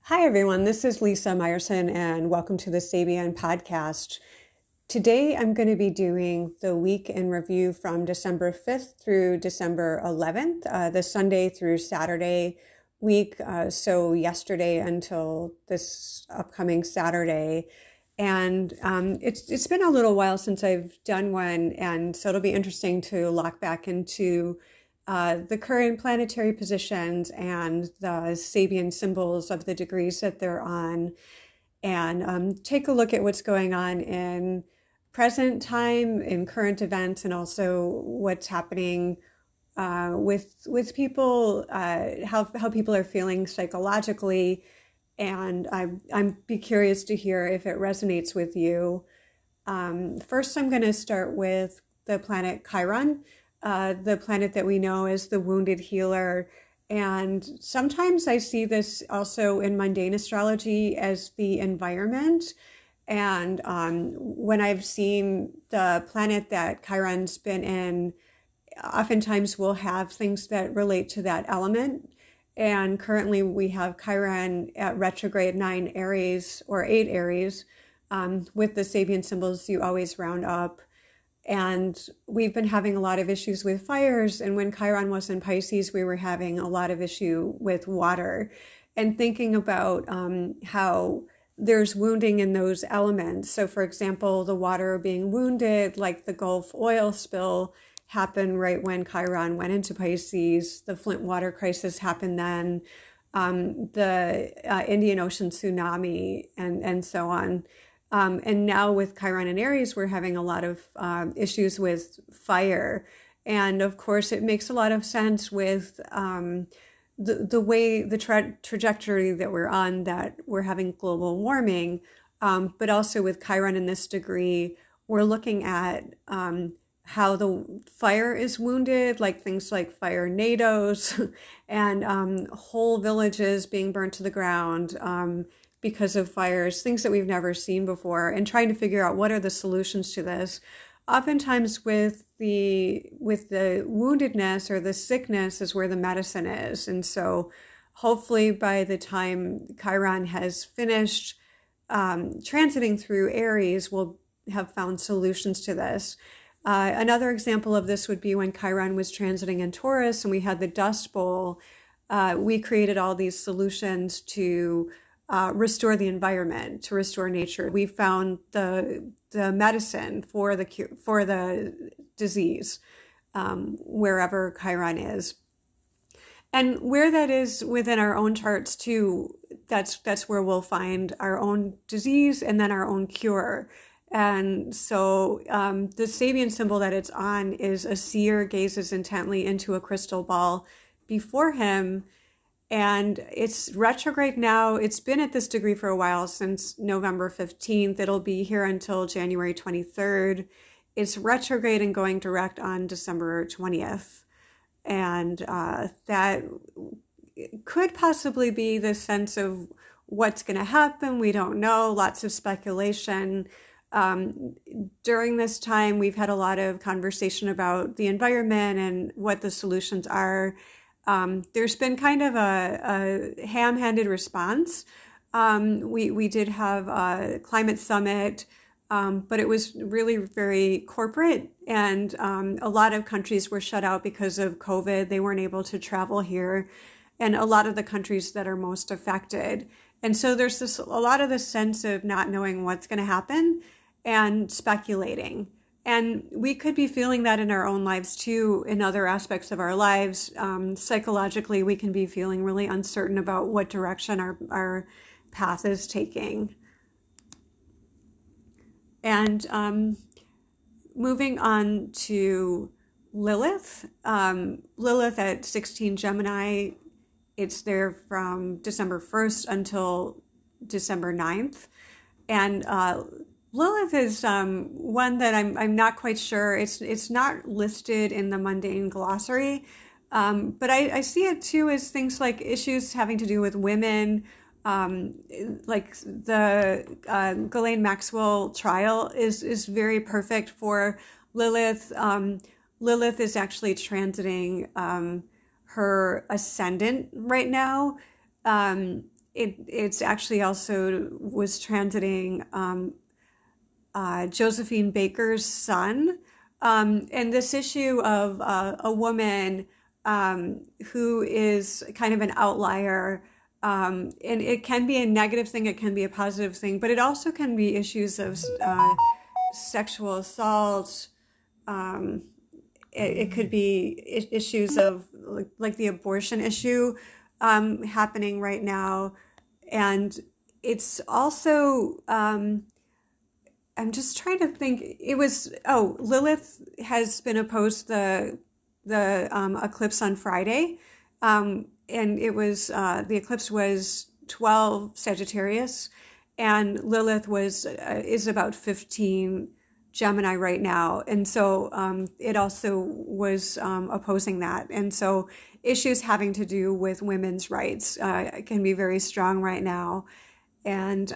Hi, everyone. This is Lisa Meyerson, and welcome to the Sabian podcast. Today, I'm going to be doing the week in review from December 5th through December 11th, the Sunday through Saturday week. So yesterday until this upcoming Saturday. And it's been a little while since I've done one, and so it'll be interesting to lock back into the current planetary positions and the Sabian symbols of the degrees that they're on, and take a look at what's going on in present time, in current events, and also what's happening with people, how people are feeling psychologically. And I'm be curious to hear if it resonates with you. First, I'm going to start with the planet Chiron, the planet that we know as the wounded healer. And sometimes I see this also in mundane astrology as the environment. And when I've seen the planet that Chiron's been in, oftentimes we'll have things that relate to that element. And currently we have Chiron at retrograde 9 Aries or 8 Aries. With the Sabian symbols, you always round up. And we've been having a lot of issues with fires. And when Chiron was in Pisces, we were having a lot of issue with water. And thinking about how there's wounding in those elements. So for example, the water being wounded, like the Gulf oil spill happened right when Chiron went into Pisces. The Flint water crisis happened then. The Indian Ocean tsunami and so on. And now with Chiron and Aries, we're having a lot of issues with fire. And of course, it makes a lot of sense with the way, the trajectory that we're on, that we're having global warming. But also with Chiron in this degree, we're looking at how the fire is wounded, like things like fire nados and whole villages being burnt to the ground because of fires, things that we've never seen before, and trying to figure out what are the solutions to this. Oftentimes with the woundedness or the sickness is where the medicine is. And so hopefully by the time Chiron has finished transiting through Aries, we'll have found solutions to this. Another example of this would be when Chiron was transiting in Taurus and we had the Dust Bowl. We created all these solutions to restore the environment, to restore nature. We found the medicine for the disease wherever Chiron is, and where that is within our own charts too. That's where we'll find our own disease and then our own cure. And so the Sabian symbol that it's on is a seer gazes intently into a crystal ball before him. And it's retrograde now. It's been at this degree for a while, since November 15th. It'll be here until January 23rd. It's retrograde and going direct on December 20th. And that could possibly be the sense of what's going to happen. We don't know. Lots of speculation. During this time, we've had a lot of conversation about the environment and what the solutions are. There's been kind of a ham-handed response. We did have a climate summit, but it was really very corporate, and a lot of countries were shut out because of COVID. They weren't able to travel here, and a lot of the countries that are most affected. And so there's a lot of this sense of not knowing what's going to happen and speculating. And we could be feeling that in our own lives too, in other aspects of our lives. Psychologically, we can be feeling really uncertain about what direction our path is taking. And moving on to Lilith. Lilith at 16 Gemini, it's there from December 1st until December 9th. And Lilith is one that I'm not quite sure. It's not listed in the mundane glossary, but I see it too as things like issues having to do with women, like the Ghislaine Maxwell trial is very perfect for Lilith. Lilith is actually transiting her ascendant right now. it's actually also was transiting Josephine Baker's son. And this issue of a woman who is kind of an outlier, and it can be a negative thing, it can be a positive thing, but it also can be issues of sexual assault. It could be issues of like the abortion issue happening right now. And it's also, I'm just trying to think, Lilith has been opposed the eclipse on Friday. And it was, the eclipse was 12 Sagittarius, and Lilith is about 15 Gemini right now. And so it also was opposing that. And so issues having to do with women's rights can be very strong right now. And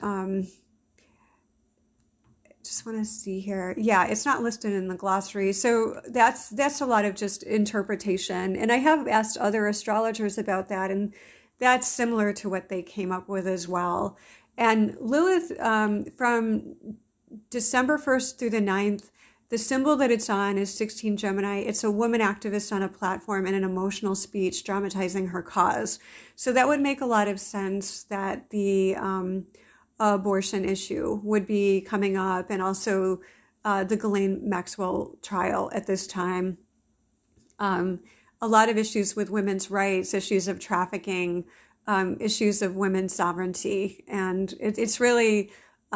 just want to see here. Yeah, it's not listed in the glossary. So that's a lot of just interpretation. And I have asked other astrologers about that, and that's similar to what they came up with as well. And Lilith, from December 1st through the 9th, the symbol that it's on is 16 Gemini. It's a woman activist on a platform in an emotional speech dramatizing her cause. So that would make a lot of sense that the abortion issue would be coming up, and also the Ghislaine Maxwell trial at this time. A lot of issues with women's rights, issues of trafficking, issues of women's sovereignty. And it's really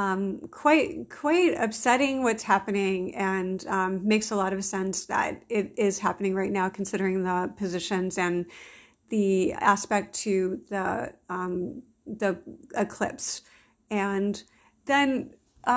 quite upsetting what's happening, and makes a lot of sense that it is happening right now, considering the positions and the aspect to the eclipse. And then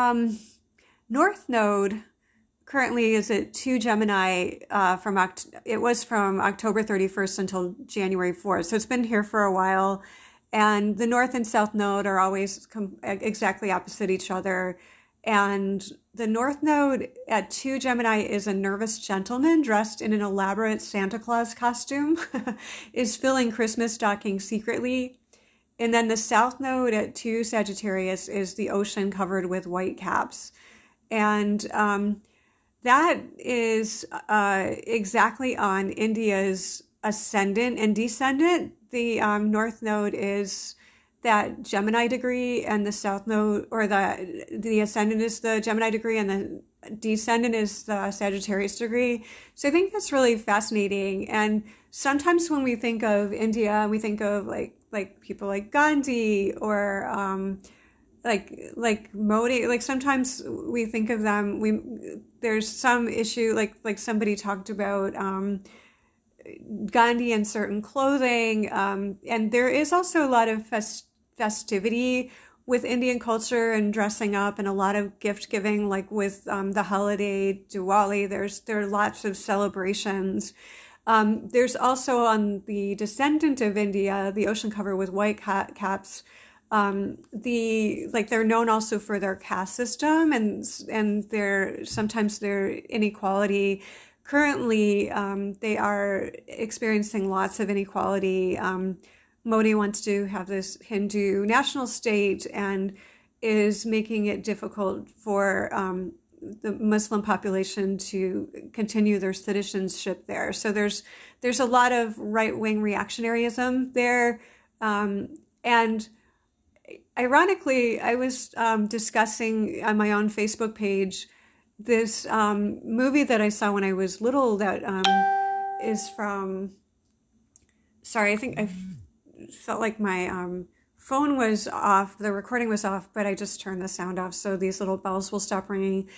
North Node currently is at 2 Gemini it was from October 31st until January 4th. So it's been here for a while. And the North and South Node are always exactly opposite each other. And the North Node at 2 Gemini is a nervous gentleman dressed in an elaborate Santa Claus costume, is filling Christmas stockings secretly. And then the South Node at 2 Sagittarius is the ocean covered with white caps. And that is exactly on India's ascendant and descendant. The North Node is that Gemini degree, and the South Node, or the ascendant, is the Gemini degree, and the descendant is the Sagittarius degree. So I think that's really fascinating. And sometimes when we think of India, we think of like people like Gandhi, or like Modi. Like sometimes we think of them. There's some issue, like somebody talked about Gandhi and certain clothing, and there is also a lot of festivity with Indian culture and dressing up, and a lot of gift giving, like with the holiday Diwali. There are lots of celebrations. There's also on the descendant of India, the ocean covered with white caps. They're known also for their caste system, and sometimes their inequality. Currently, they are experiencing lots of inequality. Modi wants to have this Hindu national state and is making it difficult for the Muslim population to continue their citizenship there. So there's a lot of right-wing reactionaryism there. And ironically, I was discussing on my own Facebook page this movie that I saw when I was little that is from, sorry, I think I felt like my phone was off, the recording was off, but I just turned the sound off so these little bells will stop ringing.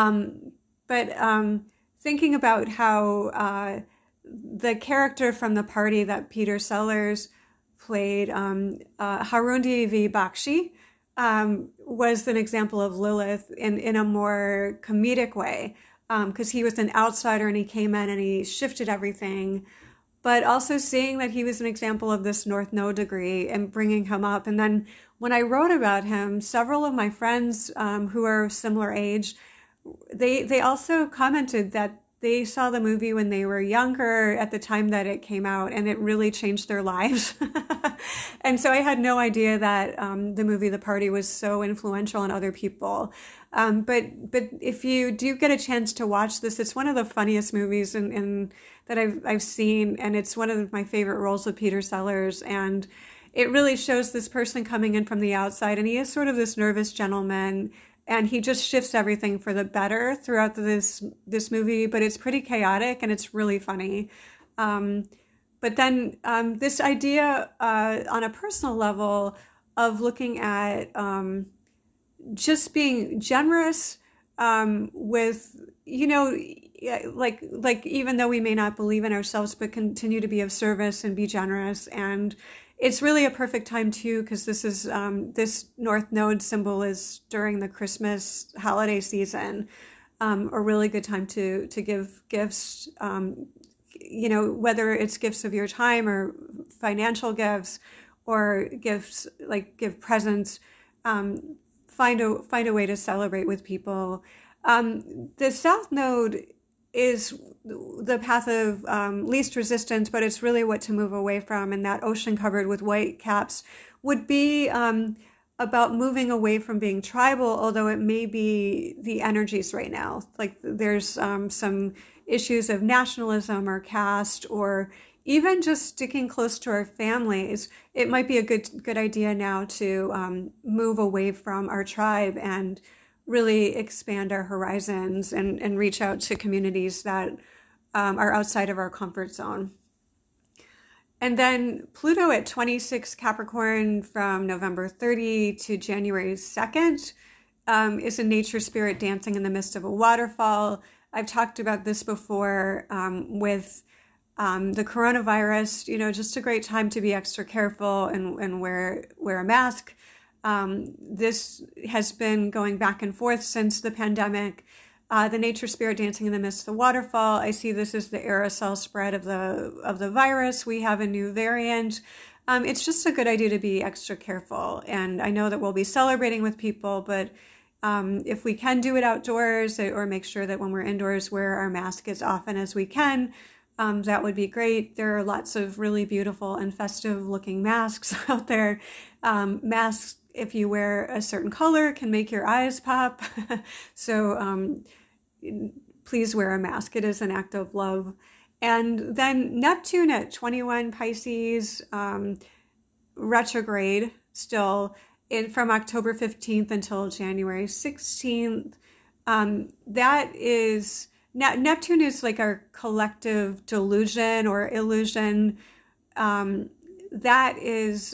But thinking about how the character from The Party that Peter Sellers played, Harundi V. Bakshi, was an example of Lilith in a more comedic way, because he was an outsider and he came in and he shifted everything, but also seeing that he was an example of this North Node degree and bringing him up. And then when I wrote about him, several of my friends who are similar age, they also commented that they saw the movie when they were younger at the time that it came out, and it really changed their lives. And so I had no idea that the movie The Party was so influential on other people. But if you do get a chance to watch this, it's one of the funniest movies that I've seen, and it's one of my favorite roles of Peter Sellers. And it really shows this person coming in from the outside, and he is sort of this nervous gentleman, and he just shifts everything for the better throughout this movie. But it's pretty chaotic, and it's really funny. But then this idea on a personal level of looking at just being generous with, like even though we may not believe in ourselves, but continue to be of service and be generous. And it's really a perfect time too, because this is this North Node symbol is during the Christmas holiday season, a really good time to give gifts. Whether it's gifts of your time or financial gifts, or gifts like give presents, find a way to celebrate with people. The South Node is the path of least resistance, but it's really what to move away from. And that ocean covered with white caps would be about moving away from being tribal, although it may be the energies right now. Like there's some issues of nationalism or caste, or even just sticking close to our families. It might be a good idea now to move away from our tribe and really expand our horizons and reach out to communities that are outside of our comfort zone. And then Pluto at 26 Capricorn from November 30 to January 2nd is a nature spirit dancing in the midst of a waterfall. I've talked about this before with the coronavirus, just a great time to be extra careful and wear a mask. This has been going back and forth since the pandemic. The nature spirit dancing in the midst of the waterfall. I see this as the aerosol spread of the virus. We have a new variant. It's just a good idea to be extra careful. And I know that we'll be celebrating with people, but if we can do it outdoors, or make sure that when we're indoors, wear our mask as often as we can, that would be great. There are lots of really beautiful and festive looking masks out there. Masks, if you wear a certain color, can make your eyes pop. So please wear a mask. It is an act of love. And then Neptune at 21 Pisces, retrograde still, from October 15th until January 16th. That is, Neptune is like our collective delusion or illusion. That is,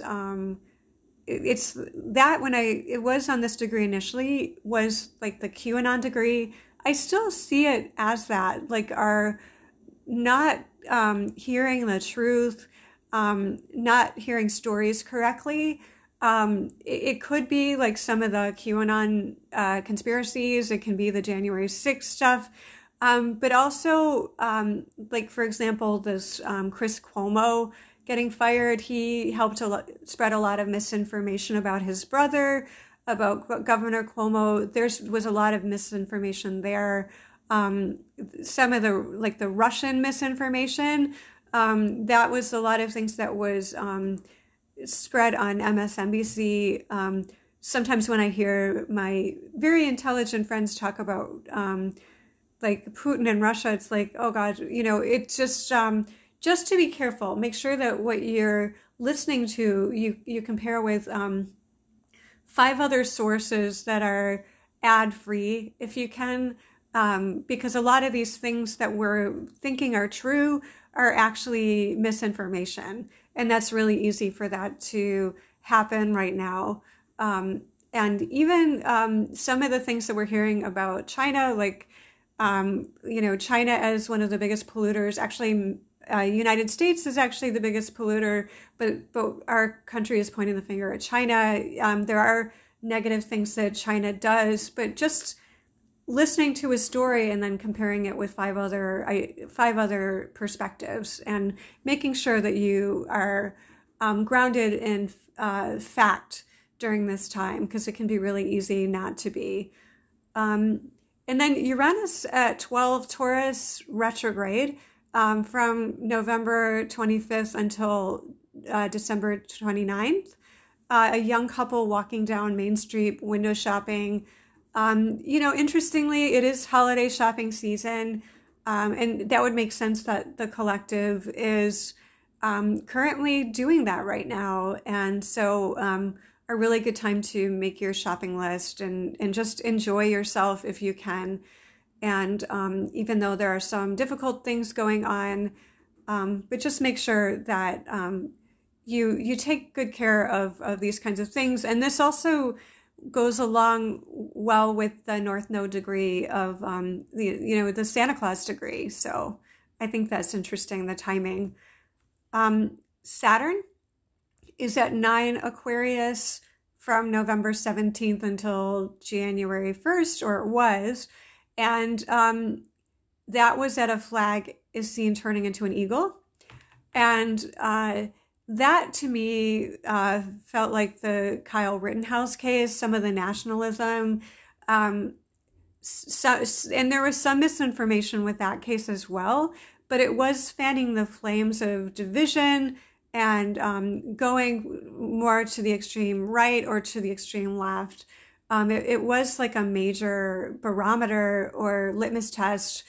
it's that when it was on this degree initially was like the QAnon degree. I still see it as that, like our not hearing the truth, not hearing stories correctly. It could be like some of the QAnon conspiracies. It can be the January 6th stuff. But also, like, for example, this Chris Cuomo getting fired. He helped spread a lot of misinformation about his brother, about Governor Cuomo. There was a lot of misinformation there. Some of the Russian misinformation, that was a lot of things that was spread on MSNBC. Sometimes when I hear my very intelligent friends talk about like Putin and Russia, it's like, oh God, it's just to be careful. Make sure that what you're listening to, you compare with 5 other sources that are ad-free, if you can, because a lot of these things that we're thinking are true are actually misinformation. And that's really easy for that to happen right now. And even some of the things that we're hearing about China, like, China as one of the biggest polluters. Actually, United States is actually the biggest polluter, but our country is pointing the finger at China. There are negative things that China does, but just listening to a story and then comparing it with 5 other perspectives, and making sure that you are grounded in fact during this time, because it can be really easy not to be. And then Uranus at 12 Taurus retrograde from November 25th until December 29th. A young couple walking down Main Street, window shopping. Interestingly, it is holiday shopping season, and that would make sense that the collective is currently doing that right now. And so a really good time to make your shopping list and just enjoy yourself if you can. And even though there are some difficult things going on, but just make sure that you take good care of these kinds of things. And this also goes along well with the North Node degree of the Santa Claus degree. So I think that's interesting, the timing. Saturn is at 9 Aquarius from November 17th until January 1st, or it was. And that was at a flag is seen turning into an eagle. And that to me felt like the Kyle Rittenhouse case, some of the nationalism. And there was some misinformation with that case as well, but it was fanning the flames of division and going more to the extreme right or to the extreme left. It was like a major barometer or litmus test.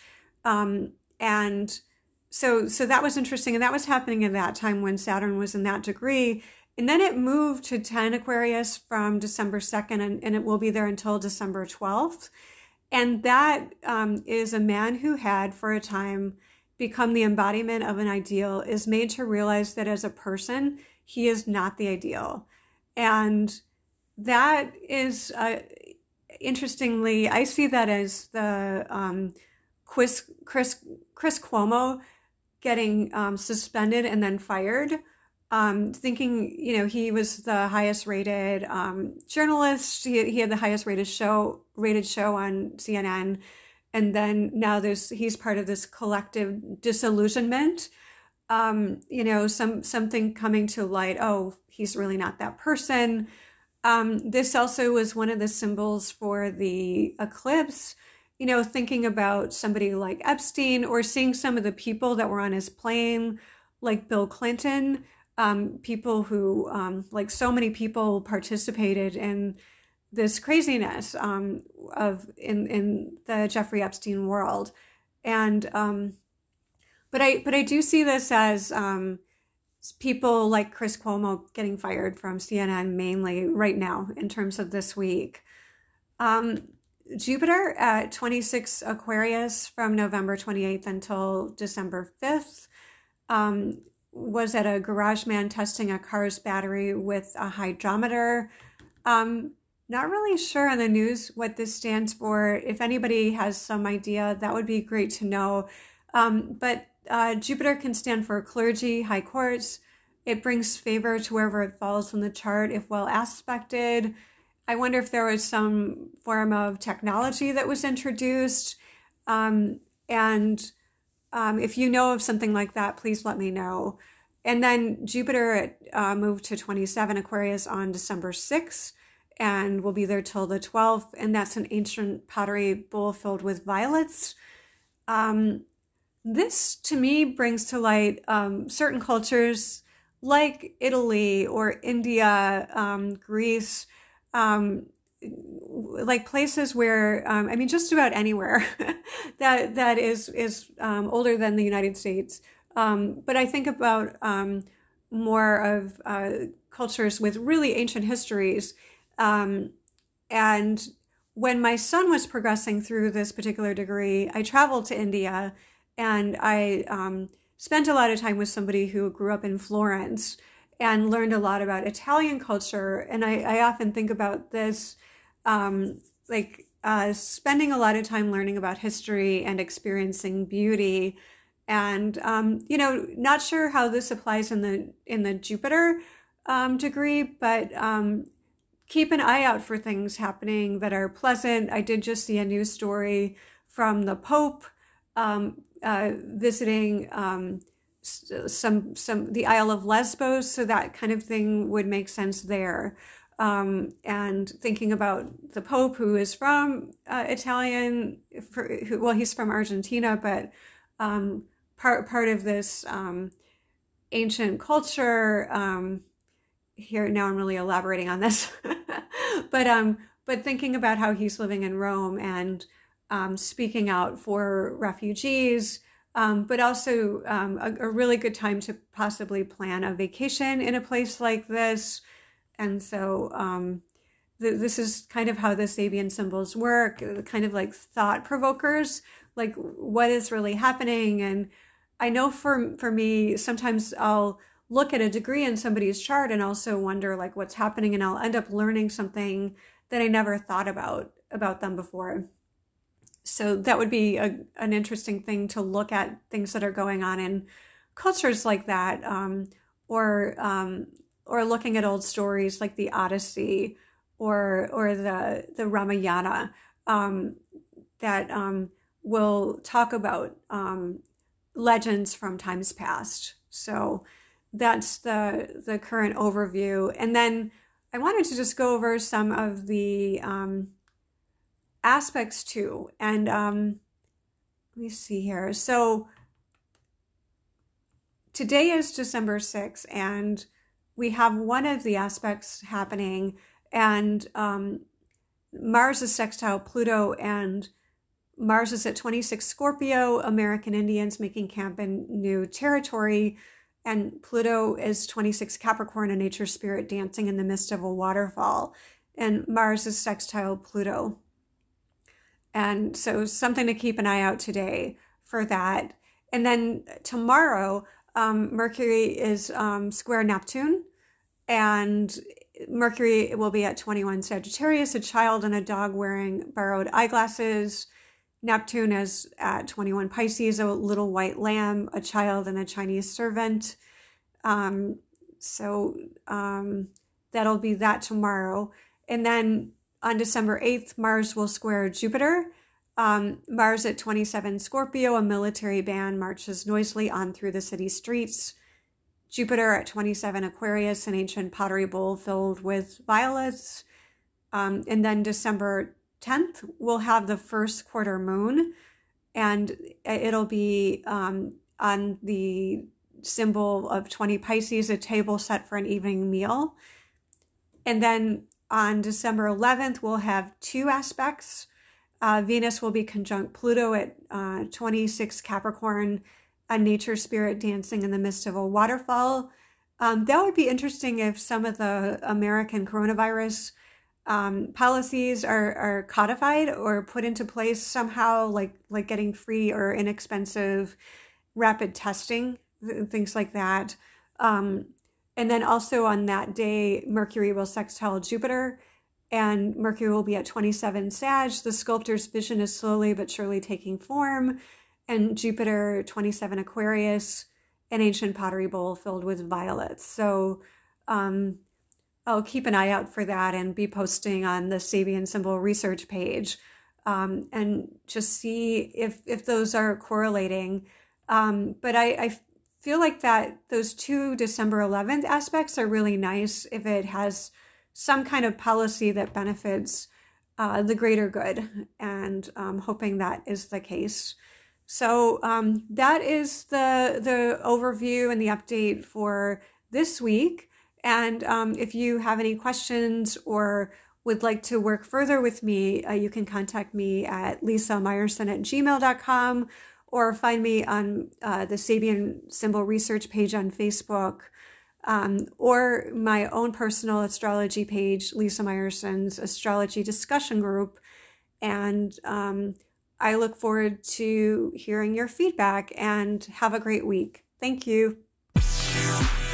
And so that was interesting. And that was happening at that time when Saturn was in that degree. And then it moved to 10 Aquarius from December 2nd, and it will be there until December 12th. And that is a man who had, for a time, become the embodiment of an ideal, is made to realize that as a person, he is not the ideal. And that is, interestingly, I see that as the Chris Cuomo getting suspended and then fired. Thinking, he was the highest rated journalist. He had the highest rated show on CNN. And then now he's part of this collective disillusionment. Something coming to light. Oh, he's really not that person. This also was one of the symbols for the eclipse. Thinking about somebody like Epstein, or seeing some of the people that were on his plane, like Bill Clinton. People who, like so many people, participated in this craziness of in the Jeffrey Epstein world, and but I do see this as people like Chris Cuomo getting fired from CNN mainly right now in terms of this week. Jupiter at 26 Aquarius from November 28th until December 5th. Was at a garage man testing a car's battery with a hydrometer. Not really sure on the news what this stands for. If anybody has some idea, that would be great to know. But Jupiter can stand for clergy, high courts. It brings favor to wherever it falls in the chart if well aspected. I wonder if there was some form of technology that was introduced. If you know of something like that, please let me know. And then Jupiter moved to 27 Aquarius on December 6th and will be there till the 12th. And that's an ancient pottery bowl filled with violets. This, to me, brings to light certain cultures like Italy or India, Greece, like places where, just about anywhere that is older than the United States. But I think about more of cultures with really ancient histories. And when my son was progressing through this particular degree, I traveled to India, and I spent a lot of time with somebody who grew up in Florence and learned a lot about Italian culture. And I often think about this, spending a lot of time learning about history and experiencing beauty. And, not sure how this applies in the Jupiter degree, but keep an eye out for things happening that are pleasant. I did just see a news story from the Pope visiting the Isle of Lesbos, so that kind of thing would make sense there. And thinking about the Pope, who is from Italian, he's from Argentina, but part of this ancient culture. Here now I'm really elaborating on this, but thinking about how he's living in Rome and speaking out for refugees, but also a really good time to possibly plan a vacation in a place like this. And so this is kind of how the Sabian symbols work, kind of like thought provokers, like what is really happening. And I know for me, sometimes I'll look at a degree in somebody's chart and also wonder like what's happening, and I'll end up learning something that I never thought about them before. So that would be an interesting thing to look at, things that are going on in cultures like that, or looking at old stories like the Odyssey or the Ramayana, that will talk about legends from times past. So that's the current overview. And then I wanted to just go over some of the aspects too. And let me see here. So today is December 6th, and we have one of the aspects happening, and Mars is sextile Pluto, and Mars is at 26 Scorpio, American Indians making camp in new territory, and Pluto is 26 Capricorn, a nature spirit dancing in the midst of a waterfall, and Mars is sextile Pluto. And so something to keep an eye out today for that. And then tomorrow, Mercury is square Neptune, and Mercury will be at 21 Sagittarius, a child and a dog wearing borrowed eyeglasses. Neptune is at 21 Pisces, a little white lamb, a child and a Chinese servant. So that'll be that tomorrow. And then on December 8th, Mars will square Jupiter. Mars at 27 Scorpio, a military band marches noisily on through the city streets. Jupiter at 27 Aquarius, an ancient pottery bowl filled with violets. And then December 10th, we'll have the first quarter moon, and it'll be on the symbol of 20 Pisces, a table set for an evening meal. And then on December 11th, we'll have two aspects. Venus will be conjunct Pluto at 26 Capricorn, a nature spirit dancing in the midst of a waterfall. That would be interesting if some of the American coronavirus policies are codified or put into place somehow, like getting free or inexpensive rapid testing, things like that. And then also on that day, Mercury will sextile Jupiter, and Mercury will be at 27 Sag. The sculptor's vision is slowly but surely taking form. And Jupiter, 27 Aquarius, an ancient pottery bowl filled with violets. So I'll keep an eye out for that and be posting on the Sabian symbol research page, and just see if those are correlating. But I feel like that those two December 11th aspects are really nice if it has some kind of policy that benefits the greater good, and hoping that is the case. So that is the overview and the update for this week. And if you have any questions or would like to work further with me, you can contact me at lisameyerson@gmail.com, or find me on the Sabian symbol research page on Facebook, or my own personal astrology page, Lisa Meyerson's astrology discussion group. And I look forward to hearing your feedback, and have a great week. Thank you.